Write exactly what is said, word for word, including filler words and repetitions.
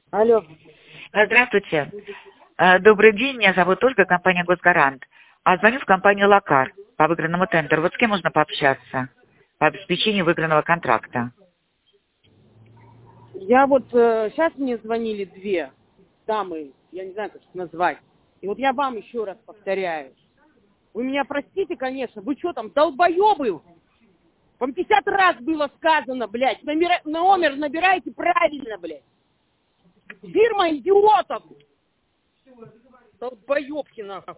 Алло. Здравствуйте. Э, Добрый день, меня зовут Ольга, компания «Госгарант». А звоню в компанию «Локар» по выигранному тендеру. Вот с кем можно пообщаться по обеспечению выигранного контракта? Я вот э, сейчас мне звонили две дамы, я не знаю, как их назвать. И вот я вам еще раз повторяю. Вы меня простите, конечно, вы что там, долбоебы? Вам пятьдесят раз было сказано, блядь, номер, номер набирайте правильно, блядь. Фирма идиотов. Долбоебки, нахуй.